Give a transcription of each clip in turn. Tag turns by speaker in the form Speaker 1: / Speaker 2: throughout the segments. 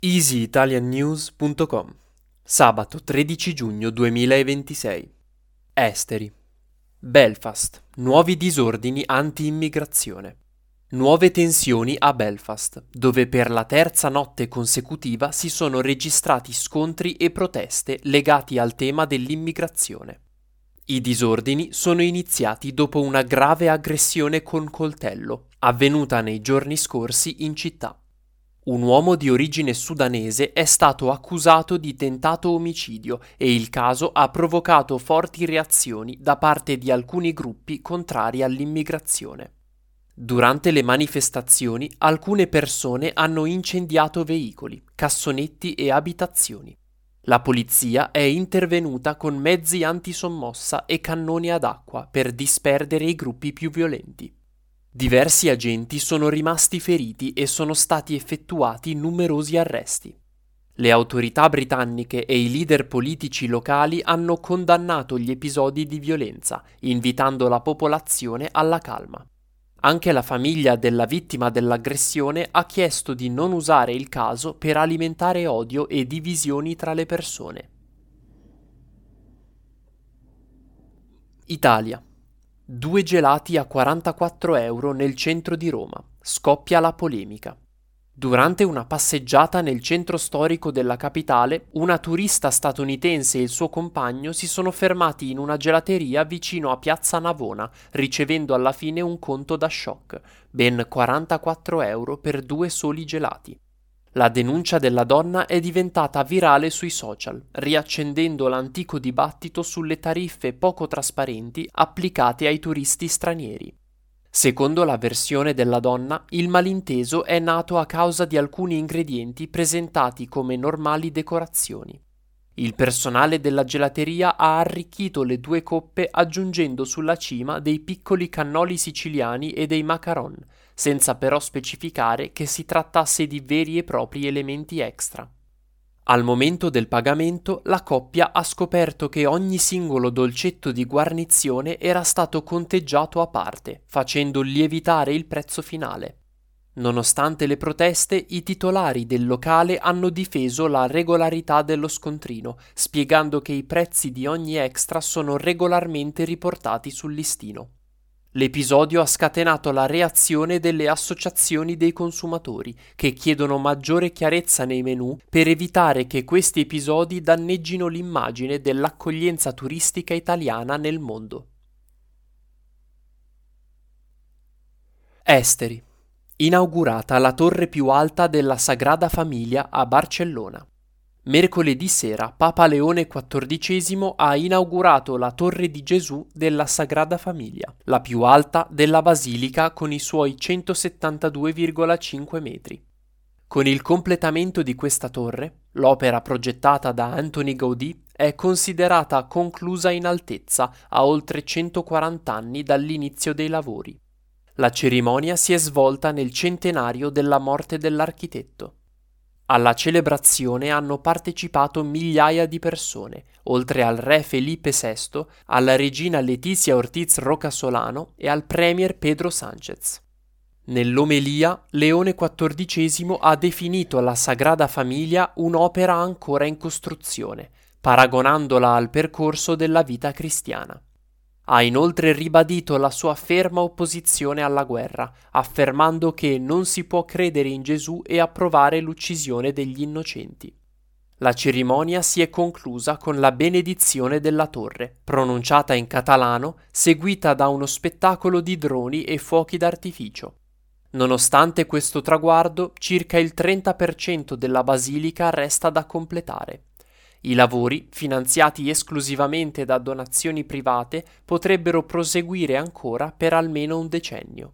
Speaker 1: EasyItalianNews.com Sabato 13 giugno 2026 Esteri. Belfast. Nuovi disordini anti-immigrazione. Nuove tensioni a Belfast, dove per la terza notte consecutiva si sono registrati scontri e proteste legati al tema dell'immigrazione. I disordini sono iniziati dopo una grave aggressione con coltello, avvenuta nei giorni scorsi in città. Un uomo di origine sudanese è stato accusato di tentato omicidio e il caso ha provocato forti reazioni da parte di alcuni gruppi contrari all'immigrazione. Durante le manifestazioni, alcune persone hanno incendiato veicoli, cassonetti e abitazioni. La polizia è intervenuta con mezzi antisommossa e cannoni ad acqua per disperdere i gruppi più violenti. Diversi agenti sono rimasti feriti e sono stati effettuati numerosi arresti. Le autorità britanniche e i leader politici locali hanno condannato gli episodi di violenza, invitando la popolazione alla calma. Anche la famiglia della vittima dell'aggressione ha chiesto di non usare il caso per alimentare odio e divisioni tra le persone. Italia. 2 gelati a 44 euro nel centro di Roma. Scoppia la polemica. Durante una passeggiata nel centro storico della capitale, una turista statunitense e il suo compagno si sono fermati in una gelateria vicino a Piazza Navona, ricevendo alla fine un conto da shock, ben 44 euro per 2 soli gelati. La denuncia della donna è diventata virale sui social, riaccendendo l'antico dibattito sulle tariffe poco trasparenti applicate ai turisti stranieri. Secondo la versione della donna, il malinteso è nato a causa di alcuni ingredienti presentati come normali decorazioni. Il personale della gelateria ha arricchito le 2 coppe aggiungendo sulla cima dei piccoli cannoli siciliani e dei macaron, senza però specificare che si trattasse di veri e propri elementi extra. Al momento del pagamento, la coppia ha scoperto che ogni singolo dolcetto di guarnizione era stato conteggiato a parte, facendo lievitare il prezzo finale. Nonostante le proteste, i titolari del locale hanno difeso la regolarità dello scontrino, spiegando che i prezzi di ogni extra sono regolarmente riportati sul listino. L'episodio ha scatenato la reazione delle associazioni dei consumatori, che chiedono maggiore chiarezza nei menù per evitare che questi episodi danneggino l'immagine dell'accoglienza turistica italiana nel mondo. Esteri. Inaugurata la torre più alta della Sagrada Famiglia a Barcellona. Mercoledì sera Papa Leone XIV ha inaugurato la Torre di Gesù della Sagrada Famiglia, la più alta della basilica con i suoi 172,5 metri. Con il completamento di questa torre, l'opera progettata da Antoni Gaudí è considerata conclusa in altezza a oltre 140 anni dall'inizio dei lavori. La cerimonia si è svolta nel centenario della morte dell'architetto. Alla celebrazione hanno partecipato migliaia di persone, oltre al re Felipe VI, alla regina Letizia Ortiz Rocasolano e al premier Pedro Sánchez. Nell'omelia, Leone XIV ha definito la Sagrada Famiglia un'opera ancora in costruzione, paragonandola al percorso della vita cristiana. Ha inoltre ribadito la sua ferma opposizione alla guerra, affermando che non si può credere in Gesù e approvare l'uccisione degli innocenti. La cerimonia si è conclusa con la benedizione della torre, pronunciata in catalano, seguita da uno spettacolo di droni e fuochi d'artificio. Nonostante questo traguardo, circa il 30% della basilica resta da completare. I lavori, finanziati esclusivamente da donazioni private, potrebbero proseguire ancora per almeno un decennio.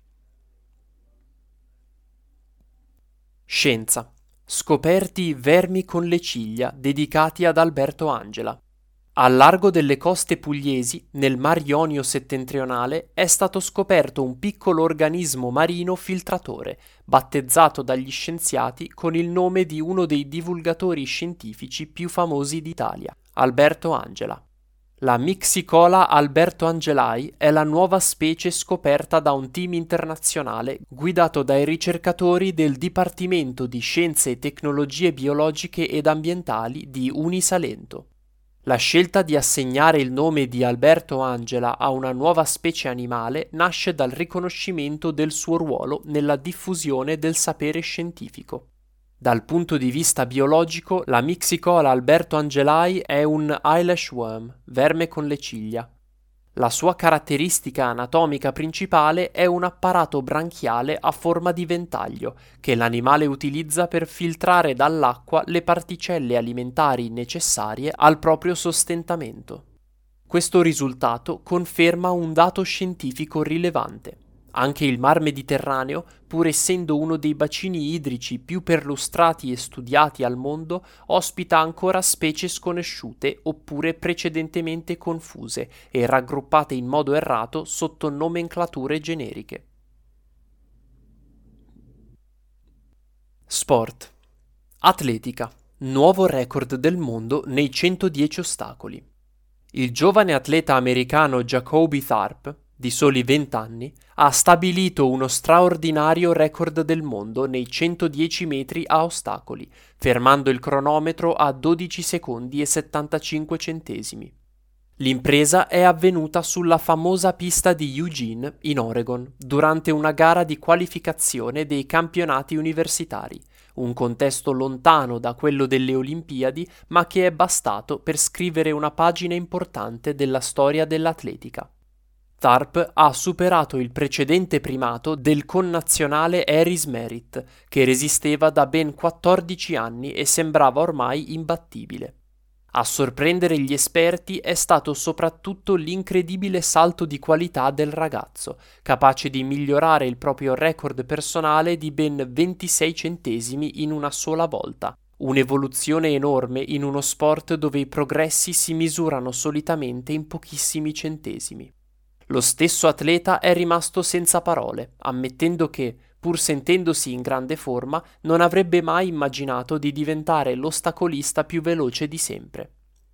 Speaker 1: Scienza. Scoperti vermi con le ciglia dedicati ad Alberto Angela. Al largo delle coste pugliesi, nel Mar Ionio settentrionale, è stato scoperto un piccolo organismo marino filtratore, battezzato dagli scienziati con il nome di uno dei divulgatori scientifici più famosi d'Italia, Alberto Angela. La Mixicola Alberto Angelai è la nuova specie scoperta da un team internazionale guidato dai ricercatori del Dipartimento di Scienze e Tecnologie Biologiche ed Ambientali di Unisalento. La scelta di assegnare il nome di Alberto Angela a una nuova specie animale nasce dal riconoscimento del suo ruolo nella diffusione del sapere scientifico. Dal punto di vista biologico, la Mixicola Alberto Angelai è un eyelash worm, verme con le ciglia. La sua caratteristica anatomica principale è un apparato branchiale a forma di ventaglio che l'animale utilizza per filtrare dall'acqua le particelle alimentari necessarie al proprio sostentamento. Questo risultato conferma un dato scientifico rilevante. Anche il Mar Mediterraneo, pur essendo uno dei bacini idrici più perlustrati e studiati al mondo, ospita ancora specie sconosciute oppure precedentemente confuse e raggruppate in modo errato sotto nomenclature generiche. Sport. Atletica. Nuovo record del mondo nei 110 ostacoli. Il giovane atleta americano Jacoby Tharp, di soli 20 anni, ha stabilito uno straordinario record del mondo nei 110 metri a ostacoli, fermando il cronometro a 12 secondi e 75 centesimi. L'impresa è avvenuta sulla famosa pista di Eugene, in Oregon, durante una gara di qualificazione dei campionati universitari, un contesto lontano da quello delle Olimpiadi, ma che è bastato per scrivere una pagina importante della storia dell'atletica. Tharp ha superato il precedente primato del connazionale Harris Merritt, che resisteva da ben 14 anni e sembrava ormai imbattibile. A sorprendere gli esperti è stato soprattutto l'incredibile salto di qualità del ragazzo, capace di migliorare il proprio record personale di ben 26 centesimi in una sola volta. Un'evoluzione enorme in uno sport dove i progressi si misurano solitamente in pochissimi centesimi. Lo stesso atleta è rimasto senza parole, ammettendo che, pur sentendosi in grande forma, non avrebbe mai immaginato di diventare l'ostacolista più veloce di sempre.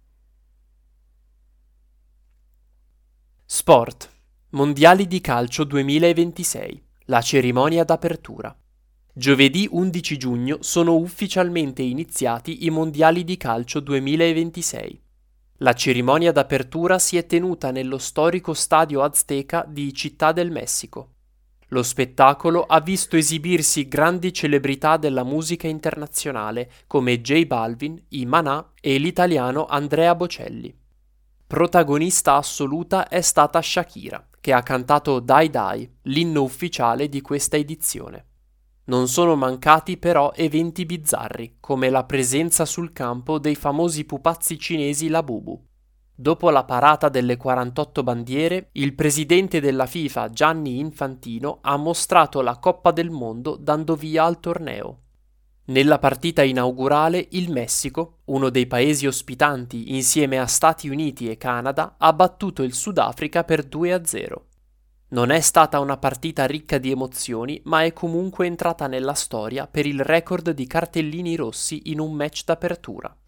Speaker 1: Sport. Mondiali di calcio 2026. La cerimonia d'apertura. Giovedì 11 giugno sono ufficialmente iniziati i Mondiali di calcio 2026. La cerimonia d'apertura si è tenuta nello storico stadio Azteca di Città del Messico. Lo spettacolo ha visto esibirsi grandi celebrità della musica internazionale come J Balvin, i Maná e l'italiano Andrea Bocelli. Protagonista assoluta è stata Shakira, che ha cantato Dai Dai, l'inno ufficiale di questa edizione. Non sono mancati però eventi bizzarri, come la presenza sul campo dei famosi pupazzi cinesi Labubu. Dopo la parata delle 48 bandiere, il presidente della FIFA Gianni Infantino ha mostrato la Coppa del Mondo dando via al torneo. Nella partita inaugurale il Messico, uno dei paesi ospitanti insieme a Stati Uniti e Canada, ha battuto il Sudafrica per 2-0. Non è stata una partita ricca di emozioni, ma è comunque entrata nella storia per il record di cartellini rossi in un match d'apertura.